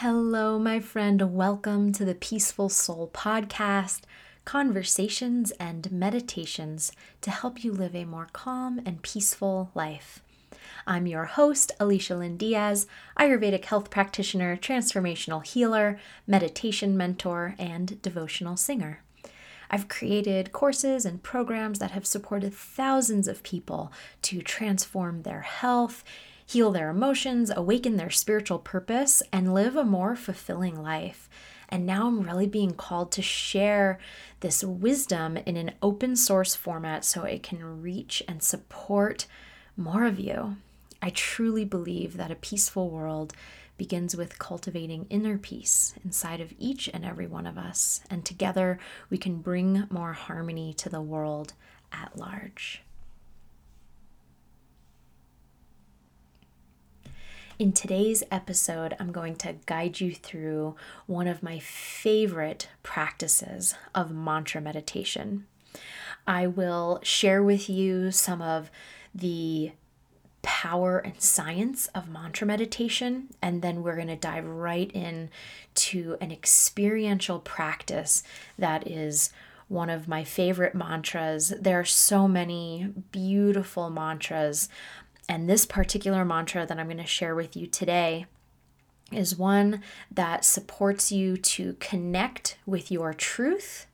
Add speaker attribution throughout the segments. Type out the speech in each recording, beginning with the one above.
Speaker 1: Hello, my friend. Welcome to the Peaceful Soul Podcast, conversations and meditations to help you live a more calm and peaceful life. I'm your host, Alicia Lynn Diaz, Ayurvedic health practitioner, transformational healer, meditation mentor, and devotional singer. I've created courses and programs that have supported thousands of people to transform their health, heal their emotions, awaken their spiritual purpose, and live a more fulfilling life. And now I'm really being called to share this wisdom in an open source format so it can reach and support more of you. I truly believe that a peaceful world begins with cultivating inner peace inside of each and every one of us, and together we can bring more harmony to the world at large. In today's episode, I'm going to guide you through one of my favorite practices of mantra meditation. I will share with you some of the power and science of mantra meditation, and then we're going to dive right in to an experiential practice that is one of my favorite mantras. There are so many beautiful mantras, and this particular mantra that I'm going to share with you today is one that supports you to connect with your truth,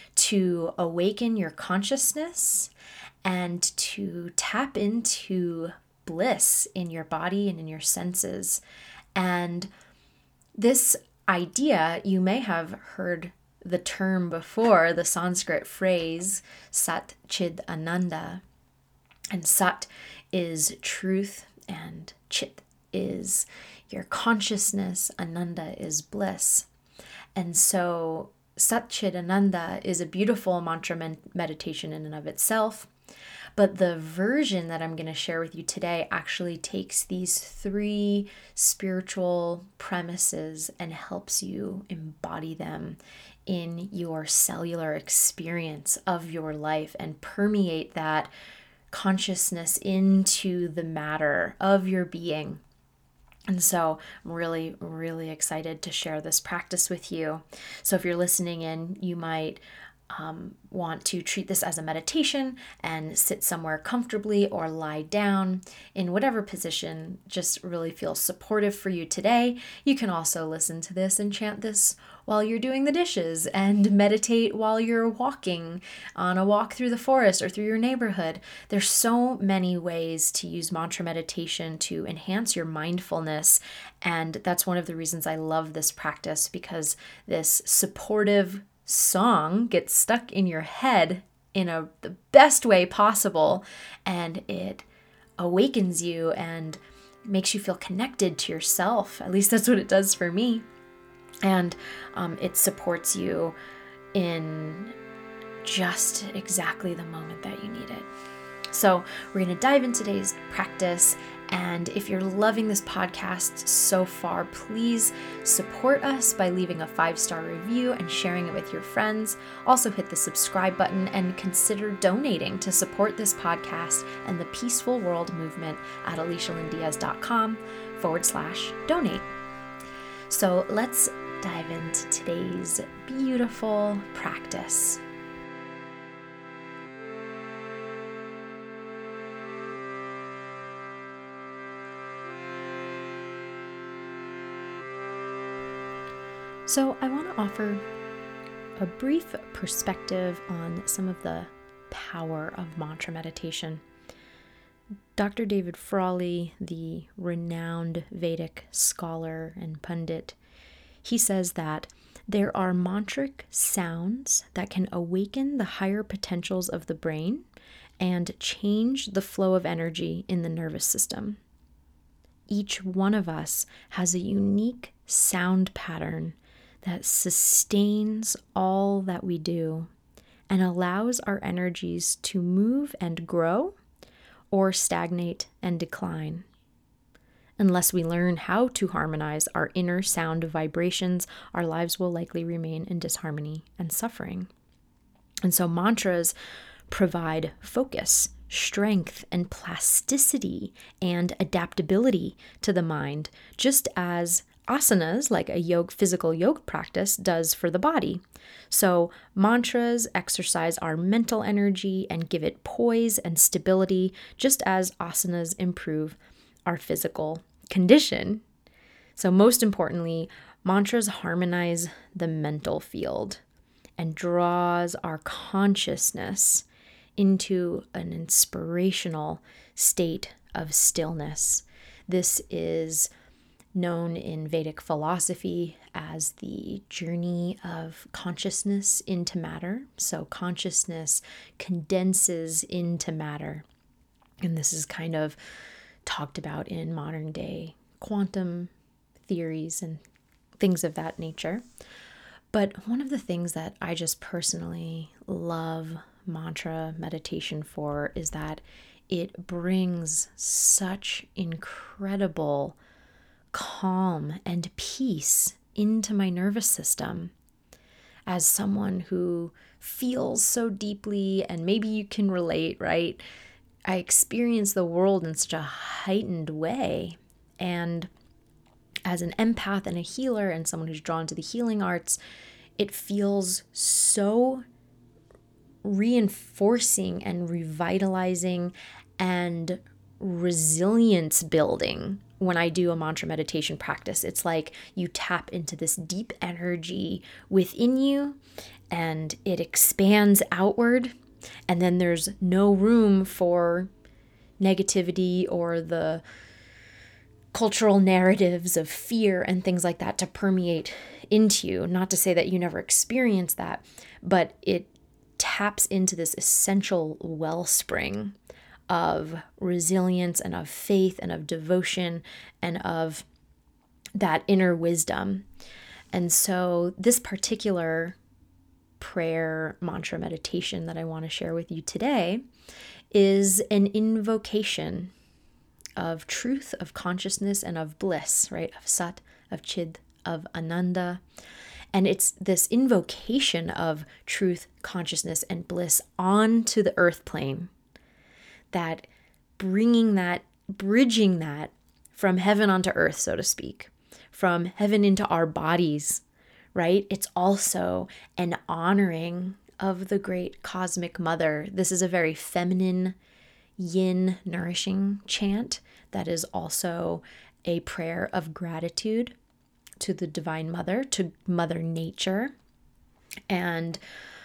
Speaker 1: to awaken your consciousness, and to tap into bliss in your body and in your senses. And this idea, you may have heard the term before, the Sanskrit phrase Sat Chid Ananda. And Sat is truth, and Chit is your consciousness, Ananda is bliss. And so Sat Chid Ananda is a beautiful mantra meditation in and of itself. But the version that I'm going to share with you today actually takes these three spiritual premises and helps you embody them in your cellular experience of your life and permeate that consciousness into the matter of your being. And so I'm really, really excited to share this practice with you. So if you're listening in, you might want to treat this as a meditation and sit somewhere comfortably or lie down in whatever position just really feels supportive for you today. You can also listen to this and chant this while you're doing the dishes and meditate while you're walking on a walk through the forest or through your neighborhood. There's so many ways to use mantra meditation to enhance your mindfulness, and that's one of the reasons I love this practice, because this supportive song gets stuck in your head in the best way possible, and it awakens you and makes you feel connected to yourself. At least that's what it does for me. And it supports you in just exactly the moment that you need it. So we're going to dive into today's practice. And if you're loving this podcast so far, please support us by leaving a 5-star review and sharing it with your friends. Also hit the subscribe button and consider donating to support this podcast and the Peaceful World movement at alicialyndiaz.com/donate. So let's dive into today's beautiful practice. So I want to offer a brief perspective on some of the power of mantra meditation. Dr. David Frawley, the renowned Vedic scholar and pundit, he says that there are mantric sounds that can awaken the higher potentials of the brain and change the flow of energy in the nervous system. Each one of us has a unique sound pattern that sustains all that we do and allows our energies to move and grow or stagnate and decline. Unless we learn how to harmonize our inner sound vibrations, our lives will likely remain in disharmony and suffering. And so mantras provide focus, strength, and plasticity and adaptability to the mind, just as asanas, like a physical yoga practice, does for the body. So mantras exercise our mental energy and give it poise and stability, just as asanas improve our physical condition. So most importantly, mantras harmonize the mental field and draws our consciousness into an inspirational state of stillness. This is known in Vedic philosophy as the journey of consciousness into matter. So consciousness condenses into matter. And this is kind of talked about in modern day quantum theories and things of that nature. But one of the things that I just personally love mantra meditation for is that it brings such incredible calm and peace into my nervous system. As someone who feels so deeply, and maybe you can relate, right? I experience the world in such a heightened way. And as an empath and a healer and someone who's drawn to the healing arts, it feels so reinforcing and revitalizing and resilience building when I do a mantra meditation practice. It's like you tap into this deep energy within you and it expands outward, and then there's no room for negativity or the cultural narratives of fear and things like that to permeate into you. Not to say that you never experience that, but it taps into this essential wellspring of resilience and of faith and of devotion and of that inner wisdom. And so this particular prayer mantra meditation that I want to share with you today is an invocation of truth, of consciousness, and of bliss, right? Of Sat, of Chid, of Ananda. And it's this invocation of truth, consciousness, and bliss onto the earth plane, that bringing that, bridging that from heaven onto earth, so to speak, from heaven into our bodies, right? It's also an honoring of the great cosmic mother. This is a very feminine, yin, nourishing chant that is also a prayer of gratitude to the Divine Mother, to Mother Nature. And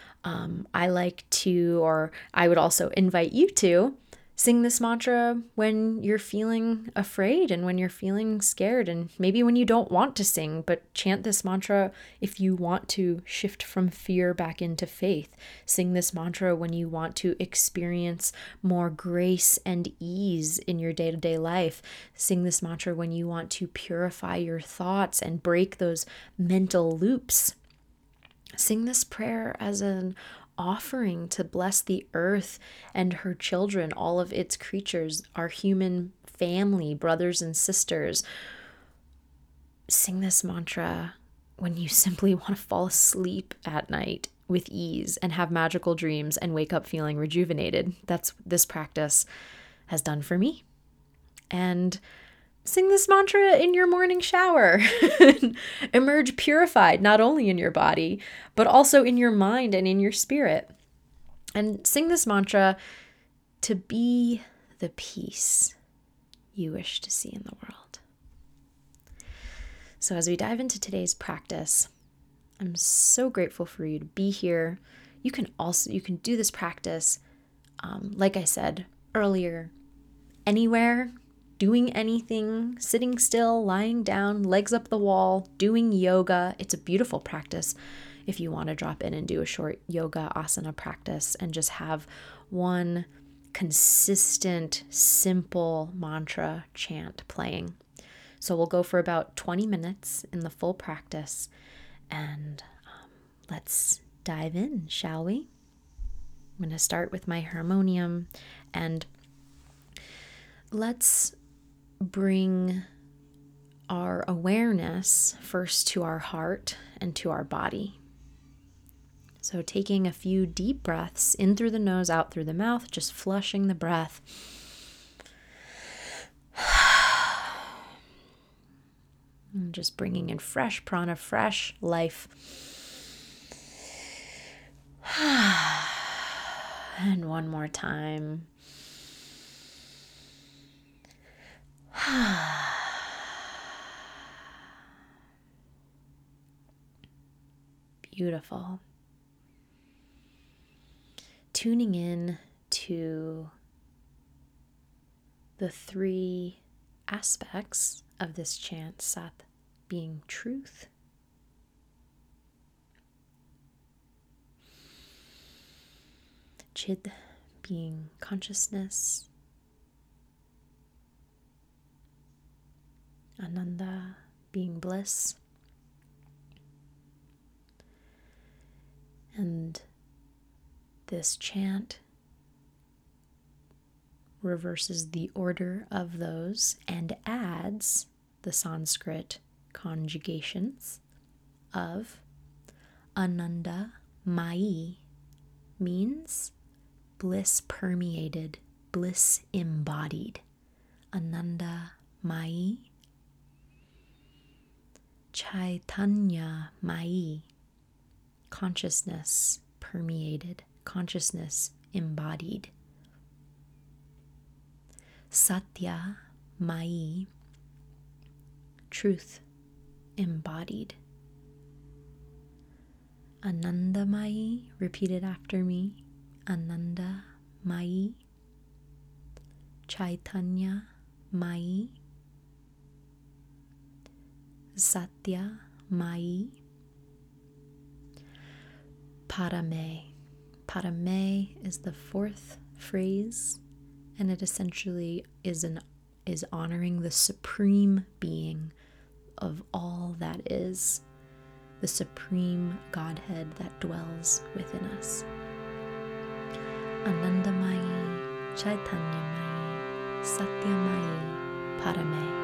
Speaker 1: I like to, or I would also invite you to, sing this mantra when you're feeling afraid and when you're feeling scared, and maybe when you don't want to sing, but chant this mantra if you want to shift from fear back into faith. Sing this mantra when you want to experience more grace and ease in your day-to-day life. Sing this mantra when you want to purify your thoughts and break those mental loops. Sing this prayer as an offering to bless the earth and her children, all of its creatures, our human family, brothers and sisters. Sing this mantra when you simply want to fall asleep at night with ease and have magical dreams and wake up feeling rejuvenated. That's this practice has done for me. And sing this mantra in your morning shower. Emerge purified, not only in your body, but also in your mind and in your spirit. And sing this mantra to be the peace you wish to see in the world. So as we dive into today's practice, I'm so grateful for you to be here. You can do this practice, like I said earlier, anywhere, doing anything, sitting still, lying down, legs up the wall, doing yoga. It's a beautiful practice if you want to drop in and do a short yoga asana practice and just have one consistent, simple mantra chant playing. So we'll go for about 20 minutes in the full practice, and let's dive in, shall we? I'm going to start with my harmonium, and let's bring our awareness first to our heart and to our body. So taking a few deep breaths in through the nose, out through the mouth, just flushing the breath. And just bringing in fresh prana, fresh life. And one more time. Beautiful. Tuning in to the three aspects of this chant, Sat being truth, Chid being consciousness, Ananda being bliss, and this chant reverses the order of those and adds the Sanskrit conjugations of Ananda Mai means bliss permeated, bliss embodied. Ananda Mai. Chaitanya Mai, consciousness permeated, consciousness embodied. Satya Mai, truth embodied. Ananda Mai, repeat it after me. Ananda Mai, Chaitanya Mai, Satya Mai, Parame. Parame is the fourth phrase, and it essentially is honoring the supreme being of all that is, the supreme Godhead that dwells within us. Ananda Mai, Chaitanya Mai, Satya Mai, Parame.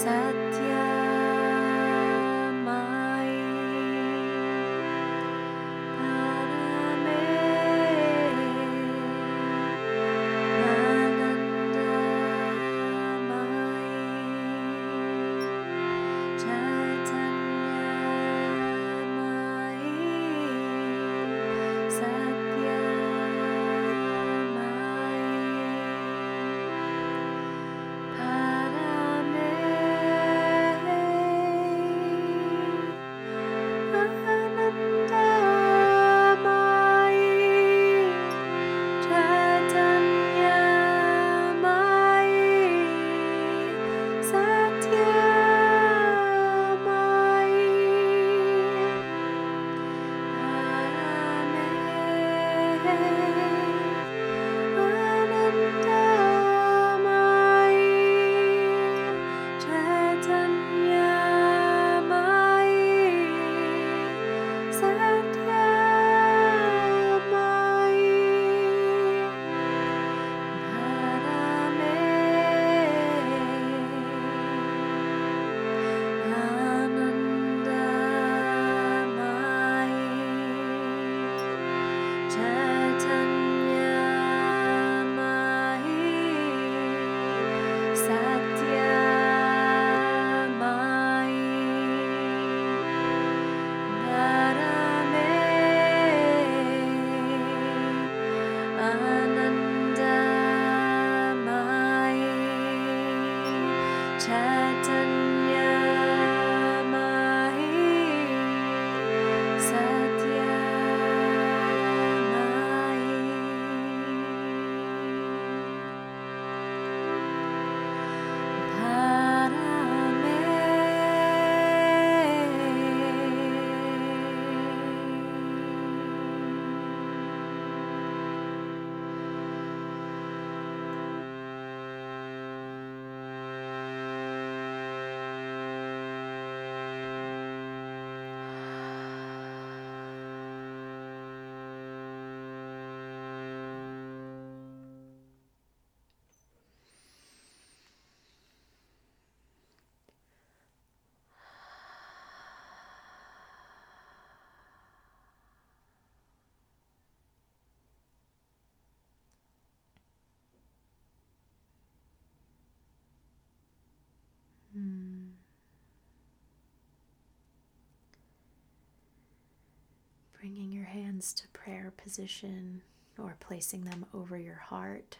Speaker 1: Bringing your hands to prayer position or placing them over your heart.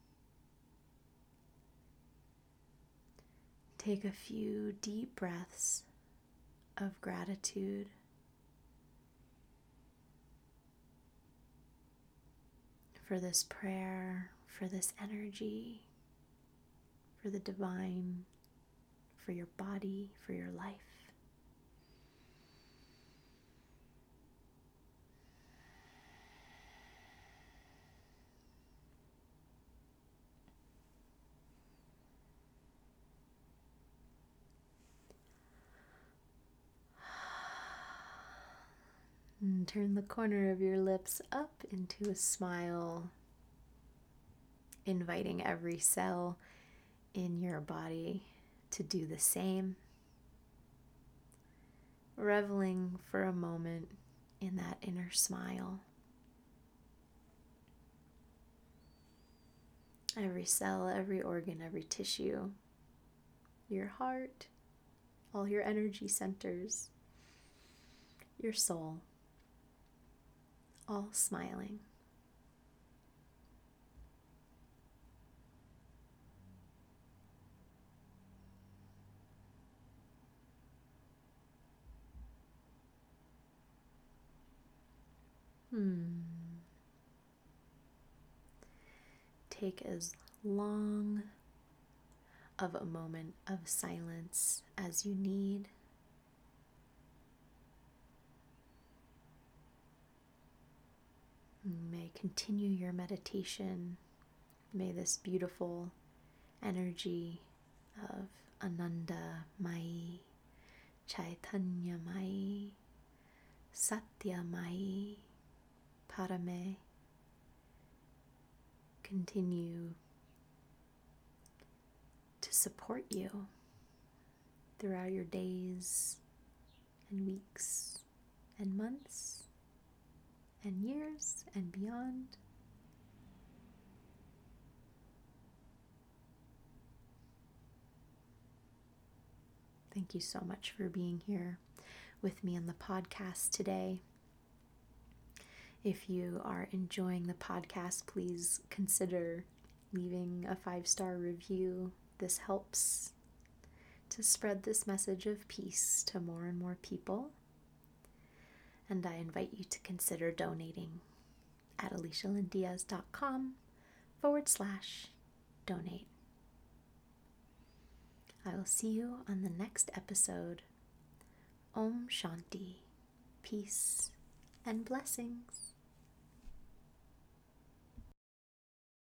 Speaker 1: Take a few deep breaths of gratitude. For this prayer, for this energy, for the divine, for your body, for your life. And turn the corner of your lips up into a smile, inviting every cell in your body to do the same. Reveling for a moment in that inner smile. Every cell, every organ, every tissue, your heart, all your energy centers, your soul, all smiling. Take as long of a moment of silence as you need. You may continue your meditation. May this beautiful energy of Ananda Mai, Chaitanya Mai, Satya Mai, Parame continue to support you throughout your days and weeks and months and years and beyond. Thank you so much for being here with me on the podcast today. If you are enjoying the podcast, please consider leaving a 5-star review. This helps to spread this message of peace to more and more people. And I invite you to consider donating at alicialindiaz.com/donate. I will see you on the next episode. Om Shanti, peace and blessings.